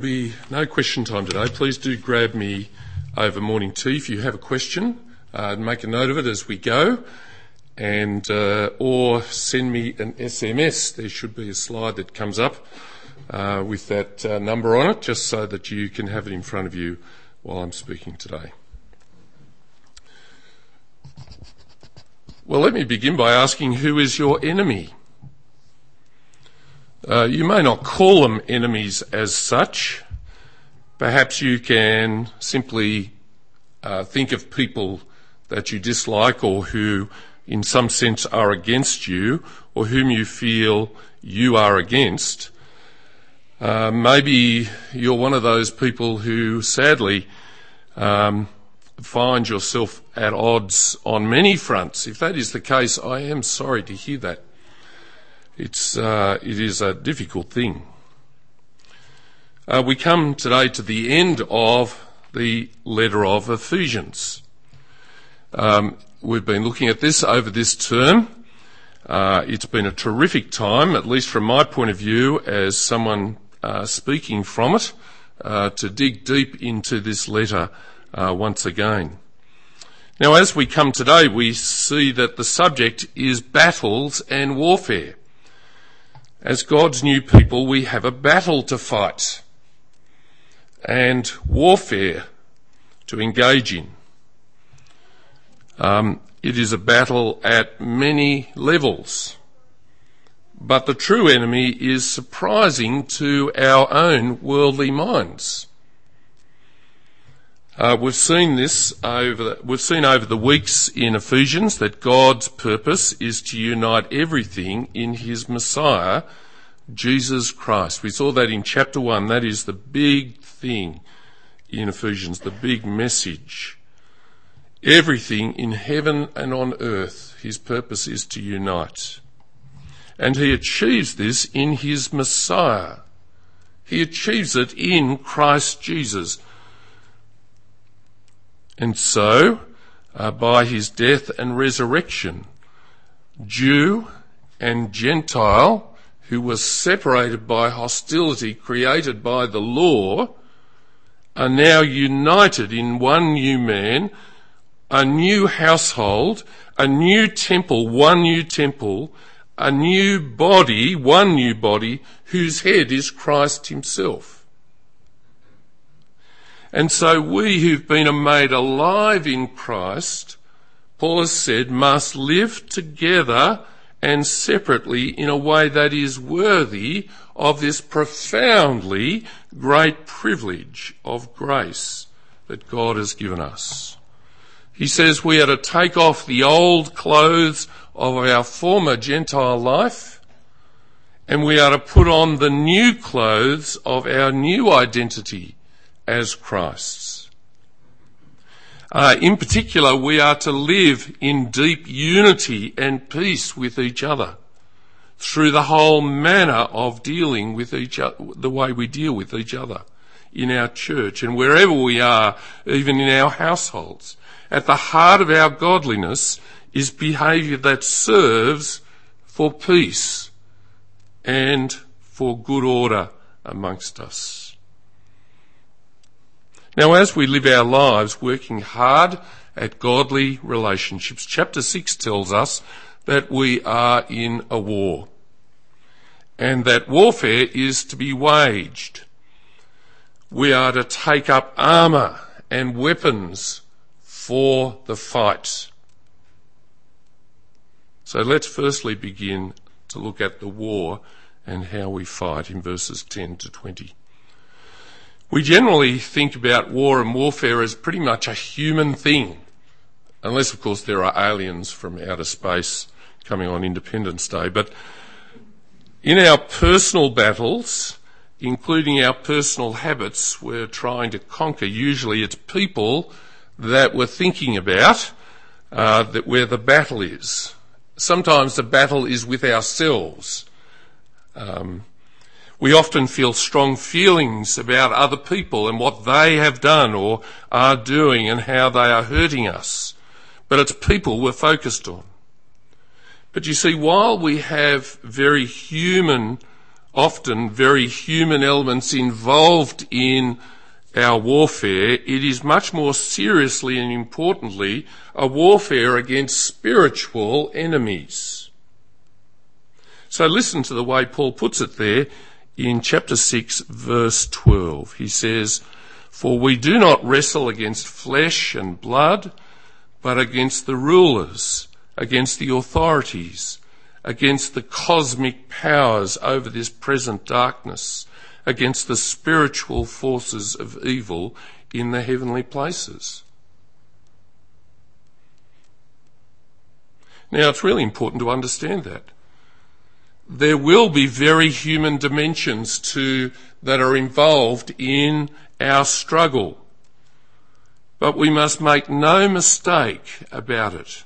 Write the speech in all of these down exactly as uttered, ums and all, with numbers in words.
be no question time today. Please do grab me over morning tea if you have a question. Uh, make a note of it as we go, and uh, or send me an S M S. There should be a slide that comes up uh, with that uh, number on it, just so that you can have it in front of you while I'm speaking today. Well, let me begin by asking, who is your enemy? Uh, you may not call them enemies as such. Perhaps you can simply uh, think of people that you dislike or who in some sense are against you, or whom you feel you are against. Uh, maybe you're one of those people who sadly um, find yourself at odds on many fronts. If that is the case, I am sorry to hear that. It's, uh, it is a difficult thing. Uh, we come today to the end of the letter of Ephesians. Um, we've been looking at this over this term. Uh, it's been a terrific time, at least from my point of view, as someone uh, speaking from it, uh, to dig deep into this letter uh, once again. Now, as we come today, we see that the subject is battles and warfare. As God's new people, we have a battle to fight and warfare to engage in. Um, it is a battle at many levels, but the true enemy is surprising to our own worldly minds. Uh, we've seen this over the, we've seen over the weeks in Ephesians that God's purpose is to unite everything in his Messiah, Jesus Christ. We saw that in chapter one. That is the big thing in Ephesians, the big message. Everything in heaven and on earth, his purpose is to unite. And he achieves this in his Messiah. He achieves it in Christ Jesus. And so, uh, by his death and resurrection, Jew and Gentile, who were separated by hostility created by the law, are now united in one new man, a new household, a new temple, one new temple, a new body, one new body, whose head is Christ himself. And so we who've been made alive in Christ, Paul has said, must live together and separately in a way that is worthy of this profoundly great privilege of grace that God has given us. He says we are to take off the old clothes of our former Gentile life, and we are to put on the new clothes of our new identity as Christ's. Uh, in particular, we are to live in deep unity and peace with each other through the whole manner of dealing with each other, the way we deal with each other in our church and wherever we are, even in our households. At the heart of our godliness is behaviour that serves for peace and for good order amongst us. Now, as we live our lives working hard at godly relationships, chapter six tells us that we are in a war and that warfare is to be waged. We are to take up armour and weapons for the fight. So let's firstly begin to look at the war and how we fight in verses ten to twenty. We generally think about war and warfare as pretty much a human thing, unless, of course, there are aliens from outer space coming on Independence Day. But in our personal battles, including our personal habits, we're trying to conquer. Usually it's people that we're thinking about, uh, that where the battle is. Sometimes the battle is with ourselves. Um, We often feel strong feelings about other people and what they have done or are doing and how they are hurting us. But it's people we're focused on. But you see, while we have very human often very human elements involved in our warfare, it is much more seriously and importantly a warfare against spiritual enemies. So listen to the way Paul puts it there in chapter six, verse twelve. He says, "For we do not wrestle against flesh and blood, but against the rulers, against the authorities, against the cosmic powers over this present darkness, against the spiritual forces of evil in the heavenly places." Now, it's really important to understand that. There will be very human dimensions to that are involved in our struggle. But we must make no mistake about it.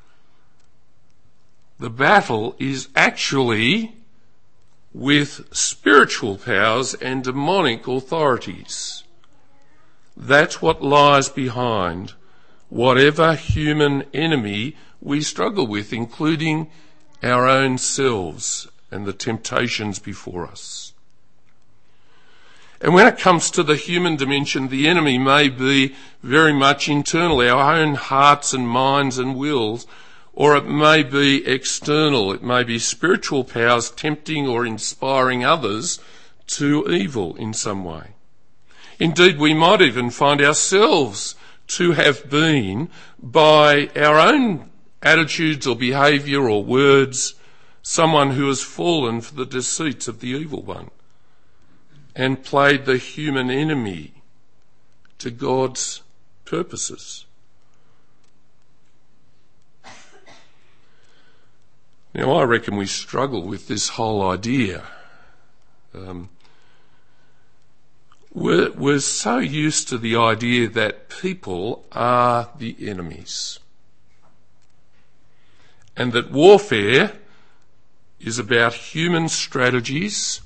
The battle is actually with spiritual powers and demonic authorities. That's what lies behind whatever human enemy we struggle with, including our own selves and the temptations before us. And when it comes to the human dimension, the enemy may be very much internal, our own hearts and minds and wills, or it may be external. It may be spiritual powers tempting or inspiring others to evil in some way. Indeed, we might even find ourselves to have been, by our own attitudes or behaviour or words, someone who has fallen for the deceits of the evil one and played the human enemy to God's purposes. Now, I reckon we struggle with this whole idea. Um, we're, we're so used to the idea that people are the enemies, and that warfare is about human strategies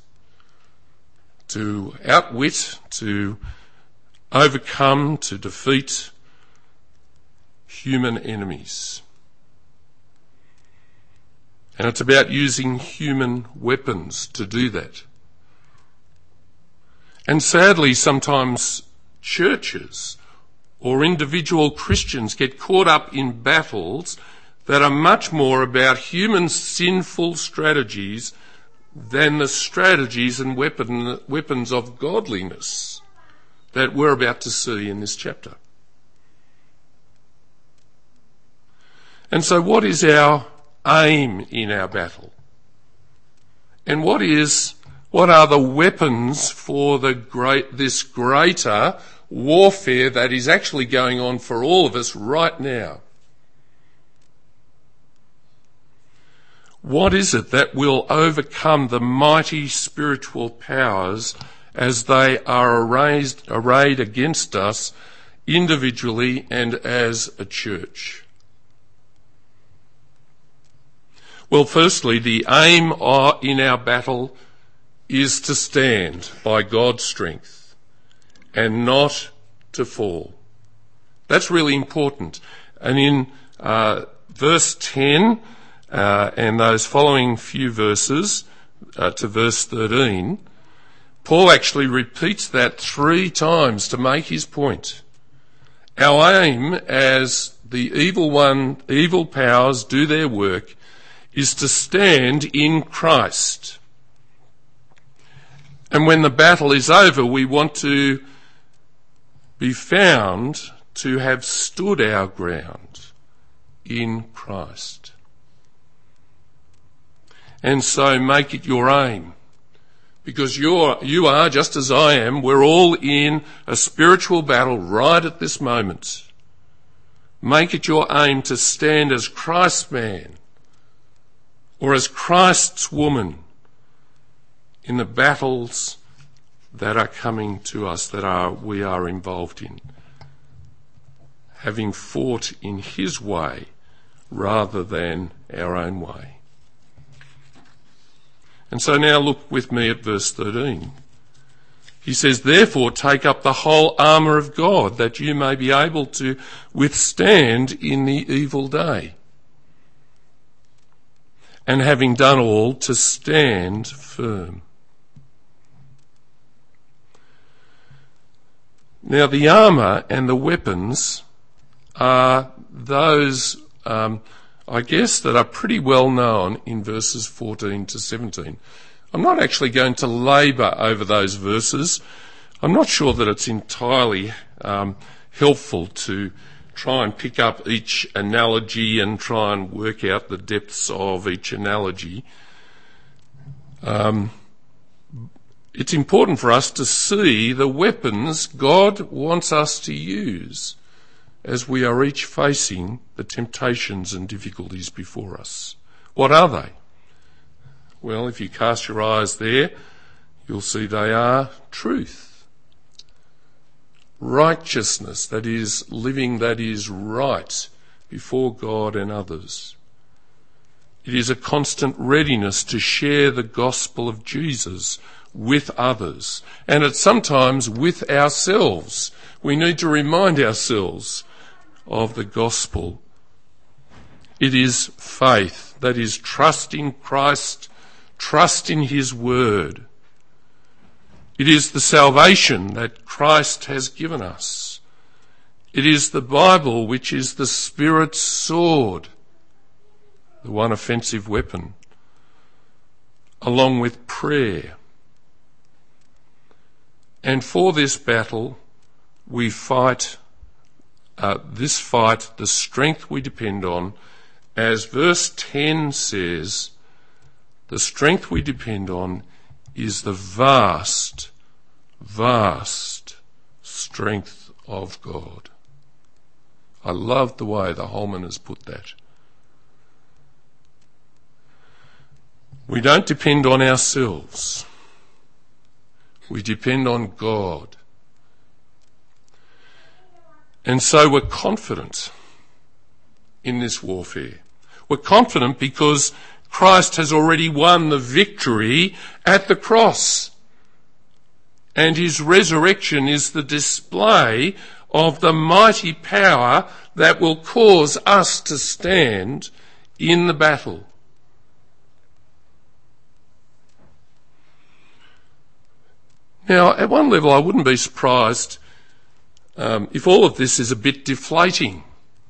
to outwit, to overcome, to defeat human enemies. And it's about using human weapons to do that. And sadly, sometimes churches or individual Christians get caught up in battles that are much more about human sinful strategies than the strategies and weapon, weapons of godliness that we're about to see in this chapter. And so what is our aim in our battle? And what is, what are the weapons for the great, this greater warfare that is actually going on for all of us right now? What is it that will overcome the mighty spiritual powers as they are arrayed, arrayed against us individually and as a church? Well, firstly, the aim in our battle is to stand by God's strength and not to fall. That's really important. And in uh, verse ten, Uh, and those following few verses uh, to verse thirteen, Paul actually repeats that three times to make his point. Our aim as the evil one, evil powers do their work is to stand in Christ. And when the battle is over, we want to be found to have stood our ground in Christ. And so make it your aim, because you're, you are, just as I am, we're all in a spiritual battle right at this moment. Make it your aim to stand as Christ's man or as Christ's woman in the battles that are coming to us, that are we are involved in, having fought in his way rather than our own way. And so now look with me at verse thirteen. He says, "Therefore take up the whole armour of God, that you may be able to withstand in the evil day. And having done all, to stand firm." Now, the armour and the weapons are those, um, I guess, that are pretty well known in verses fourteen to seventeen. I'm not actually going to labour over those verses. I'm not sure that it's entirely um, helpful to try and pick up each analogy and try and work out the depths of each analogy. Um, it's important for us to see the weapons God wants us to use as we are each facing the temptations and difficulties before us. What are they? Well, if you cast your eyes there, you'll see they are truth, righteousness, that is, living that is right before God and others. It is a constant readiness to share the gospel of Jesus with others, and it's sometimes with ourselves. We need to remind ourselves of the gospel. It is faith, that is, trust in Christ, trust in his word. It is the salvation that Christ has given us. It is the Bible, which is the Spirit's sword, the one offensive weapon, along with prayer. And for this battle, we fight, uh, this fight, the strength we depend on, as verse ten says, the strength we depend on is the vast, vast strength of God. I love the way the Holman has put that. We don't depend on ourselves. We depend on God. And so we're confident in this warfare. We're confident because Christ has already won the victory at the cross. And his resurrection is the display of the mighty power that will cause us to stand in the battle. Now, at one level, I wouldn't be surprised um, if all of this is a bit deflating.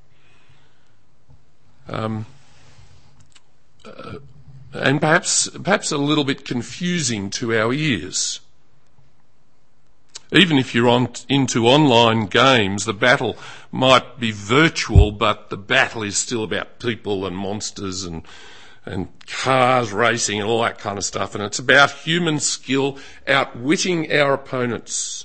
Um, uh, and perhaps, perhaps a little bit confusing to our ears. Even if you're on, into online games, the battle might be virtual, but the battle is still about people and monsters and and cars racing and all that kind of stuff. And it's about human skill outwitting our opponents.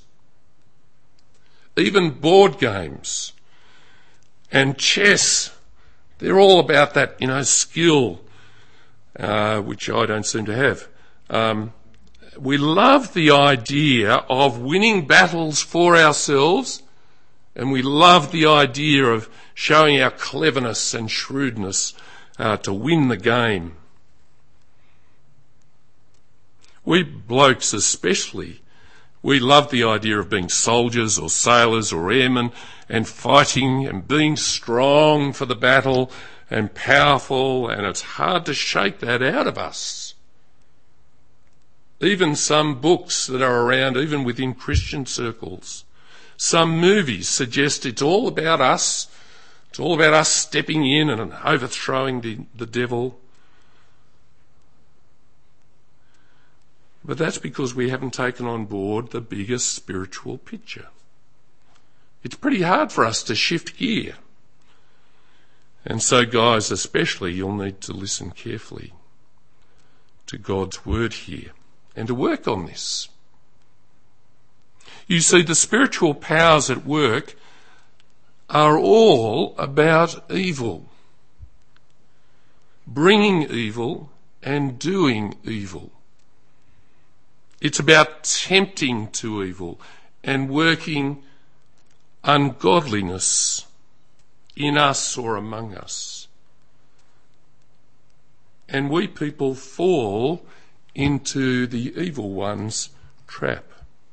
Even board games and chess, they're all about that, you know, skill, uh, which I don't seem to have. Um, we love the idea of winning battles for ourselves, and we love the idea of showing our cleverness and shrewdness Uh, to win the game. We blokes especially, we love the idea of being soldiers or sailors or airmen and fighting and being strong for the battle and powerful, and it's hard to shake that out of us. Even some books that are around, even within Christian circles, some movies suggest it's all about us. It's all about us stepping in and overthrowing the, the devil. But that's because we haven't taken on board the bigger spiritual picture. It's pretty hard for us to shift gear. And so, guys, especially, you'll need to listen carefully to God's word here and to work on this. You see, the spiritual powers at work are all about evil, bringing evil and doing evil. It's about tempting to evil and working ungodliness in us or among us. And we people fall into the evil one's trap.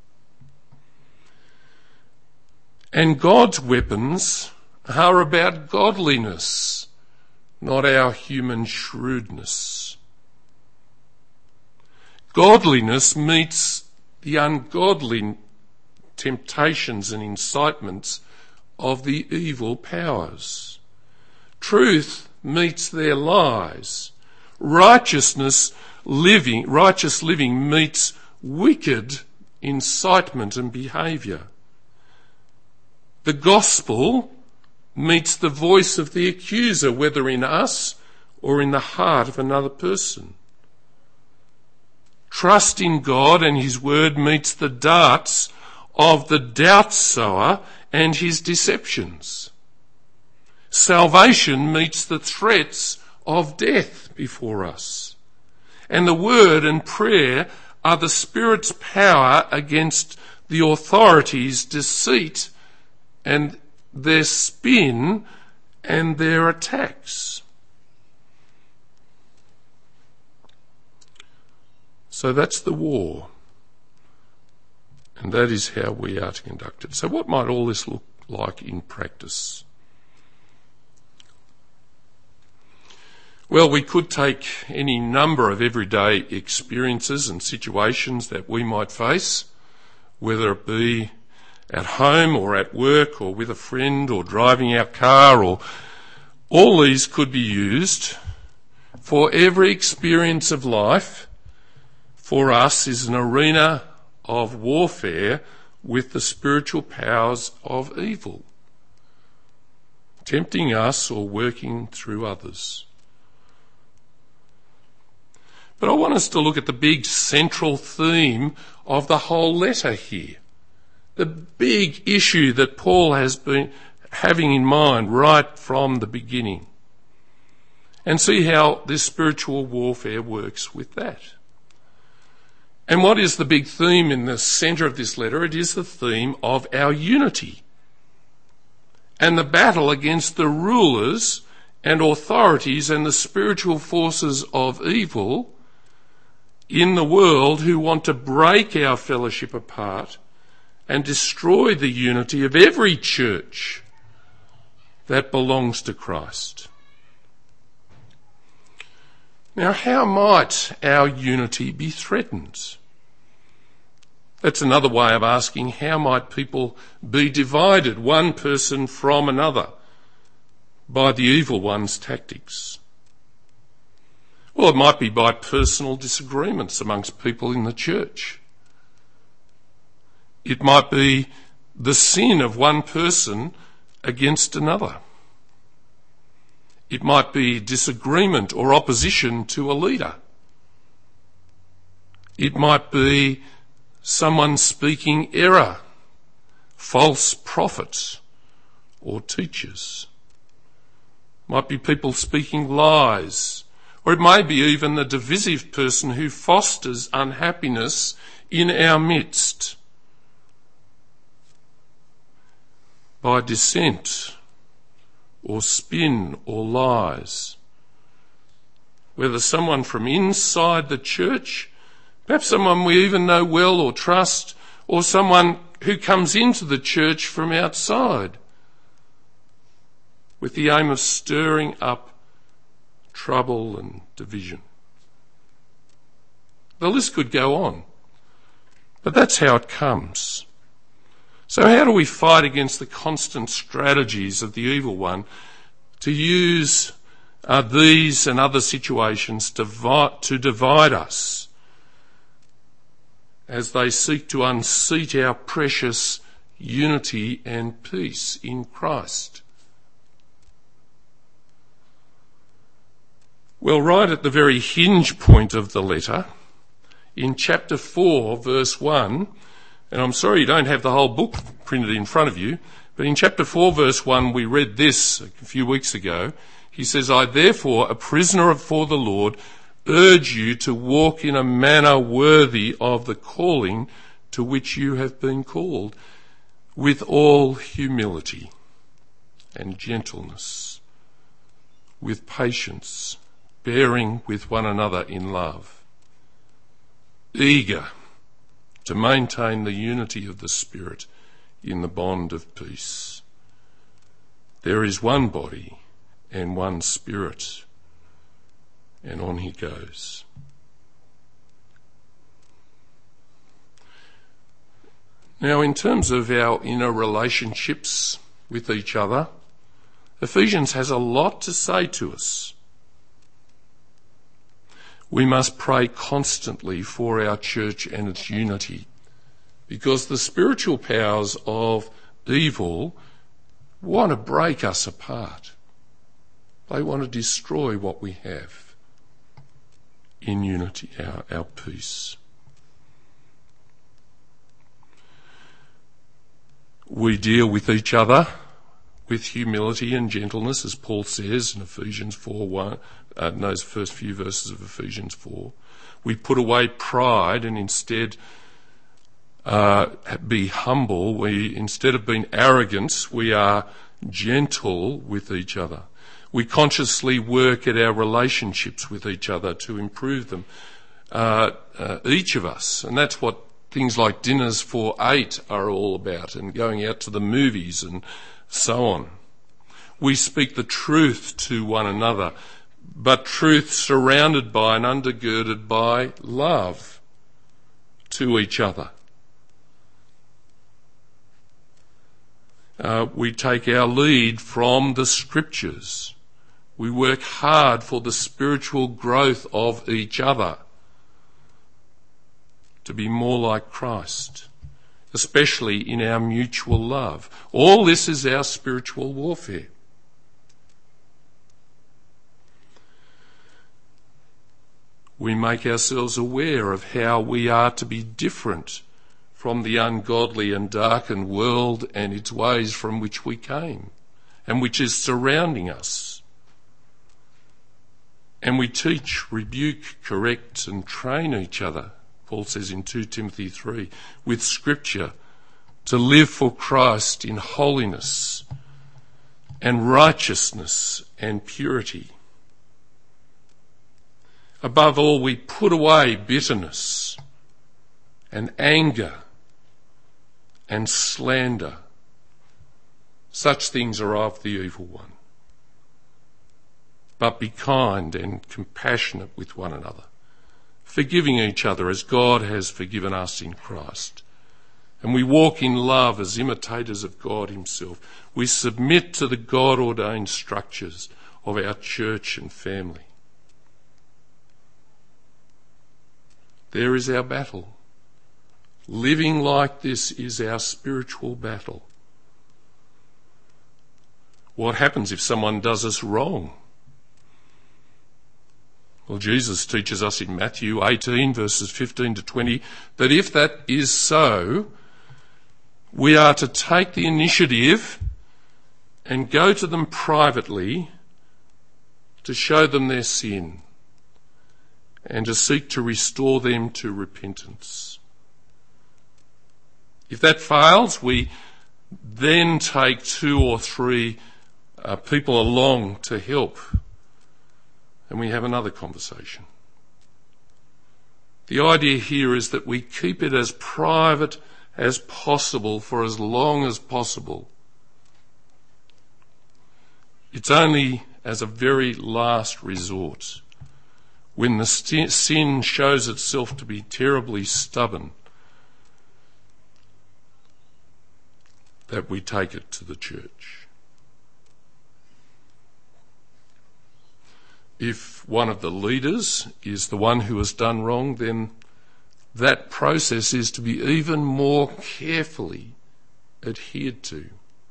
And God's weapons are about godliness, not our human shrewdness. Godliness meets the ungodly temptations and incitements of the evil powers. Truth meets their lies. Righteousness living, righteous living meets wicked incitement and behaviour. The gospel meets the voice of the accuser, whether in us or in the heart of another person. Trust in God and his word meets the darts of the doubt sower and his deceptions. Salvation meets the threats of death before us. And the word and prayer are the Spirit's power against the authorities' deceit and their spin and their attacks. So that's the war. And that is how we are to conduct it. So what might all this look like in practice? Well, we could take any number of everyday experiences and situations that we might face, whether it be at home or at work or with a friend or driving our car, or all these could be used. For every experience of life for us is an arena of warfare with the spiritual powers of evil, tempting us or working through others. But I want us to look at the big central theme of the whole letter here. The big issue that Paul has been having in mind right from the beginning. And see how this spiritual warfare works with that. And what is the big theme in the centre of this letter? It is the theme of our unity and the battle against the rulers and authorities and the spiritual forces of evil in the world who want to break our fellowship apart and destroy the unity of every church that belongs to Christ. Now, how might our unity be threatened? That's another way of asking, how might people be divided, one person from another, by the evil one's tactics? Well, it might be by personal disagreements amongst people in the church. It might be the sin of one person against another. It might be disagreement or opposition to a leader. It might be someone speaking error, false prophets or teachers. It might be people speaking lies. Or it may be even the divisive person who fosters unhappiness in our midst by dissent or spin or lies. Whether someone from inside the church, perhaps someone we even know well or trust, or someone who comes into the church from outside with the aim of stirring up trouble and division. The list could go on, but that's how it comes. So how do we fight against the constant strategies of the evil one to use uh, these and other situations to, vi- to divide us as they seek to unseat our precious unity and peace in Christ? Well, right at the very hinge point of the letter, in chapter four, verse one, and I'm sorry you don't have the whole book printed in front of you, but in chapter four, verse one, we read this a few weeks ago. He says, I therefore, a prisoner for the Lord, urge you to walk in a manner worthy of the calling to which you have been called, with all humility and gentleness, with patience, bearing with one another in love, eager to maintain the unity of the Spirit in the bond of peace. There is one body and one Spirit. And on he goes. Now, in terms of our inner relationships with each other, Ephesians has a lot to say to us. We must pray constantly for our church and its unity, because the spiritual powers of evil want to break us apart. They want to destroy what we have in unity, our, our peace. We deal with each other with humility and gentleness, as Paul says in Ephesians four one, uh, in those first few verses of Ephesians four. We put away pride and instead uh, be humble. We, instead of being arrogant, we are gentle with each other. We consciously work at our relationships with each other to improve them, uh, uh, each of us. And that's what things like dinners for eight are all about, and going out to the movies and so on. We speak the truth to one another, but truth surrounded by and undergirded by love to each other. Uh, we take our lead from the scriptures. We work hard for the spiritual growth of each other to be more like Christ, especially in our mutual love. All this is our spiritual warfare. We make ourselves aware of how we are to be different from the ungodly and darkened world and its ways from which we came and which is surrounding us. And we teach, rebuke, correct and train each other, Paul says in two Timothy three, with scripture, to live for Christ in holiness and righteousness and purity. Above all, we put away bitterness and anger and slander. Such things are of the evil one. But be kind and compassionate with one another, forgiving each other as God has forgiven us in Christ. And we walk in love as imitators of God himself. We submit to the God-ordained structures of our church and family. There is our battle. Living like this is our spiritual battle. What happens if someone does us wrong? Well, Jesus teaches us in Matthew eighteen, verses fifteen to twenty, that if that is so, we are to take the initiative and go to them privately to show them their sin and to seek to restore them to repentance. If that fails, we then take two or three uh, people along to help, and we have another conversation. The idea here is that we keep it as private as possible for as long as possible. It's only as a very last resort, when the st- sin shows itself to be terribly stubborn, that we take it to the church. If one of the leaders is the one who has done wrong, then that process is to be even more carefully adhered to.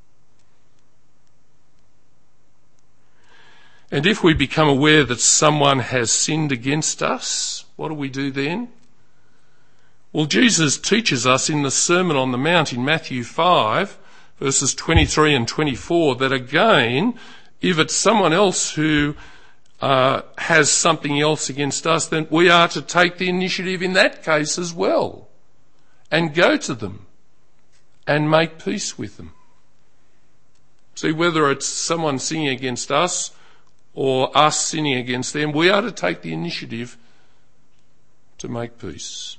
And if we become aware that someone has sinned against us, what do we do then? Well, Jesus teaches us in the Sermon on the Mount in Matthew five, verses twenty-three and twenty-four, that again, if it's someone else who uh, has something else against us, then we are to take the initiative in that case as well and go to them and make peace with them. See, whether it's someone sinning against us or us sinning against them, we are to take the initiative to make peace.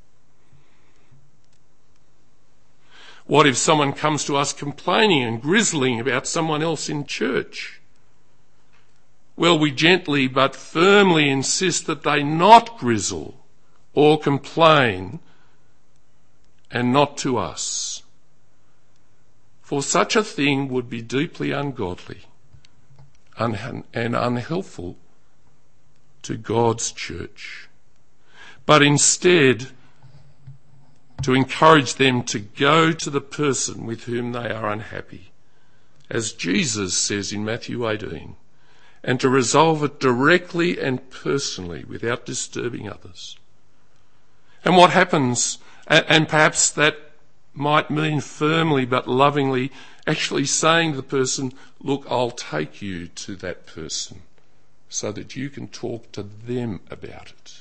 What if someone comes to us complaining and grizzling about someone else in church? Well, we gently but firmly insist that they not grizzle or complain and not to us. For such a thing would be deeply ungodly and unhelpful to God's church. But instead, to encourage them to go to the person with whom they are unhappy, as Jesus says in Matthew eighteen, and to resolve it directly and personally without disturbing others. And what happens, and perhaps that might mean firmly but lovingly actually saying to the person, look, I'll take you to that person so that you can talk to them about it.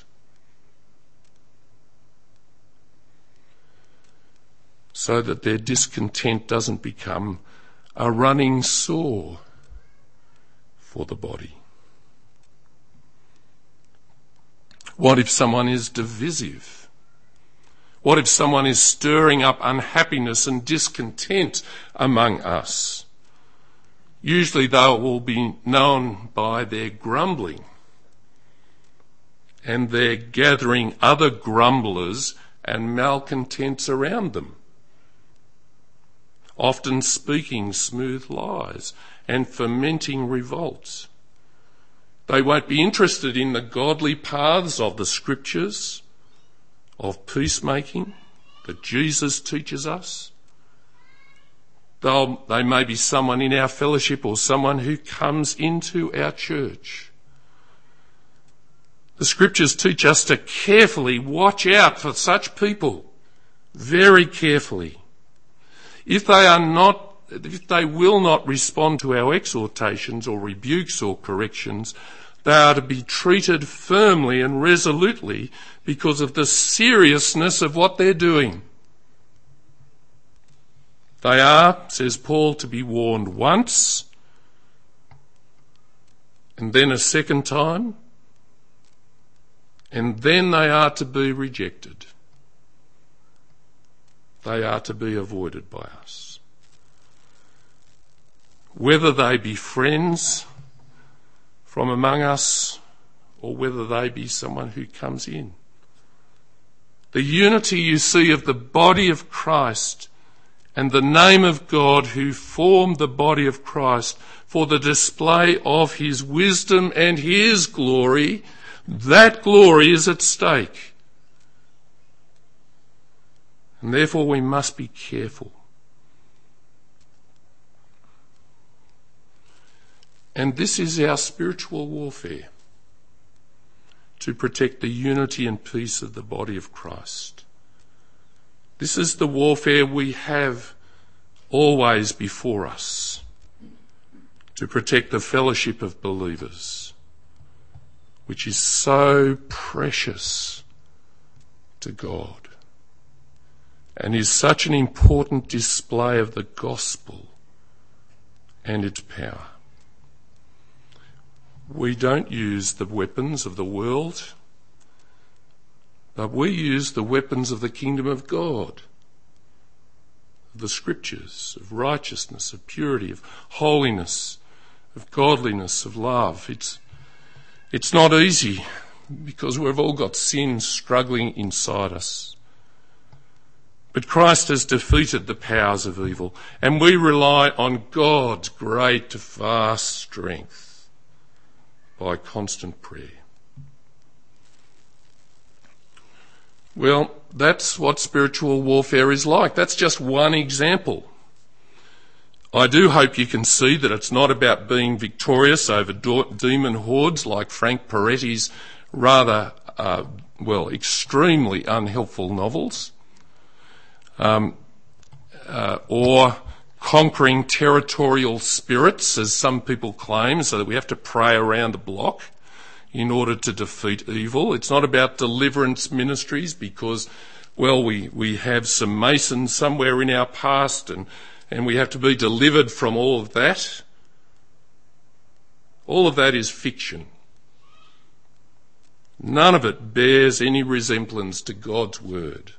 So that their discontent doesn't become a running sore for the body. What if someone is divisive? What if someone is stirring up unhappiness and discontent among us? Usually they will be known by their grumbling, and their gathering other grumblers and malcontents around them, often speaking smooth lies and fomenting revolts. They won't be interested in the godly paths of the scriptures, of peacemaking that Jesus teaches us. They'll, they may be someone in our fellowship or someone who comes into our church. The scriptures teach us to carefully watch out for such people, very carefully. If they are not, if they will not respond to our exhortations or rebukes or corrections, they are to be treated firmly and resolutely because of the seriousness of what they're doing. They are, says Paul, to be warned once, and then a second time, and then they are to be rejected. They are to be avoided by us. Whether they be friends from among us or whether they be someone who comes in. The unity you see of the body of Christ and the name of God who formed the body of Christ for the display of his wisdom and his glory, that glory is at stake. And therefore we must be careful. And this is our spiritual warfare, to protect the unity and peace of the body of Christ. This is the warfare we have always before us, to protect the fellowship of believers, which is so precious to God and is such an important display of the gospel and its power. We don't use the weapons of the world, but we use the weapons of the kingdom of God, of the scriptures, of righteousness, of purity, of holiness, of godliness, of love. It's, it's not easy because we've all got sin struggling inside us. But Christ has defeated the powers of evil, and we rely on God's great, vast strength by constant prayer. Well, that's what spiritual warfare is like. That's just one example. I do hope you can see that it's not about being victorious over do- demon hordes like Frank Peretti's rather, uh, well, extremely unhelpful novels, um, uh, or conquering territorial spirits, as some people claim, so that we have to pray around the block in order to defeat evil. It's not about deliverance ministries because, well, we, we have some Masons somewhere in our past and, and we have to be delivered from all of that. All of that is fiction. None of it bears any resemblance to God's word.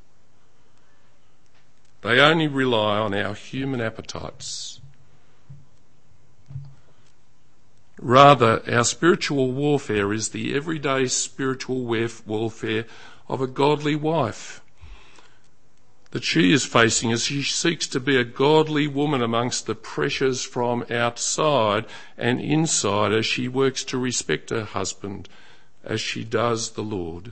They only rely on our human appetites. Rather, our spiritual warfare is the everyday spiritual warfare of a godly wife. that she is facing as she seeks to be a godly woman amongst the pressures from outside and inside as she works to respect her husband as she does the Lord.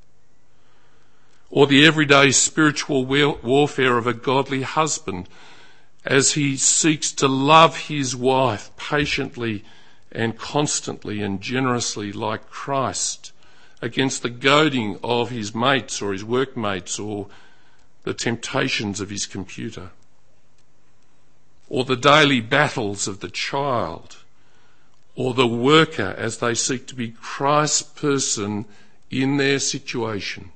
Or the everyday spiritual warfare of a godly husband as he seeks to love his wife patiently and constantly and generously like Christ against the goading of his mates or his workmates or the temptations of his computer, or the daily battles of the child, or the worker as they seek to be Christ's person in their situation.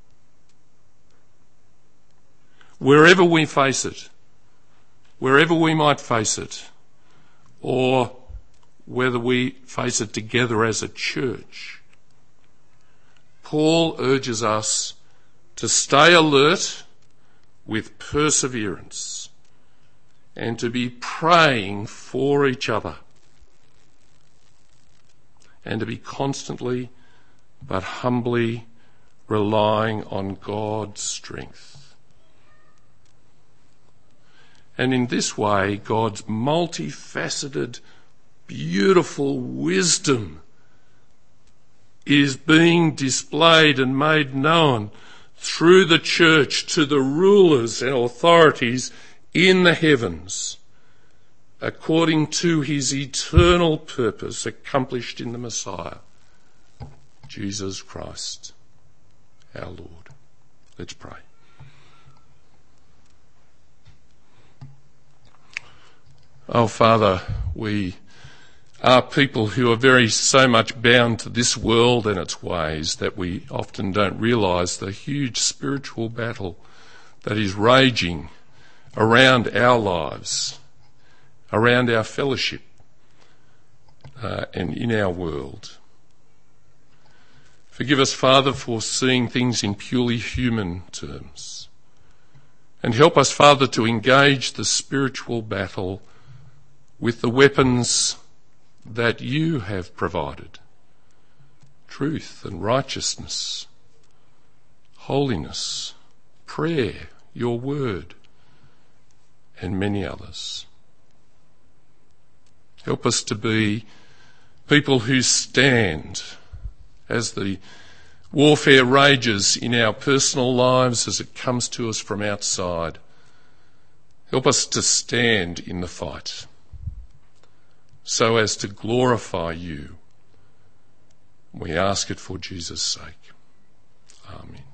Wherever we face it, wherever we might face it, or whether we face it together as a church, Paul urges us to stay alert with perseverance and to be praying for each other and to be constantly but humbly relying on God's strength. And in this way, God's multifaceted, beautiful wisdom is being displayed and made known through the church to the rulers and authorities in the heavens, according to his eternal purpose accomplished in the Messiah, Jesus Christ, our Lord. Let's pray. Oh, Father, we are people who are very so much bound to this world and its ways that we often don't realise the huge spiritual battle that is raging around our lives, around our fellowship, uh, and in our world. Forgive us, Father, for seeing things in purely human terms. And help us, Father, to engage the spiritual battle with the weapons that you have provided: truth and righteousness, holiness, prayer, your word, and many others. Help us to be people who stand as the warfare rages in our personal lives, as it comes to us from outside. Help us to stand in the fight so as to glorify you. We ask it for Jesus' sake. Amen.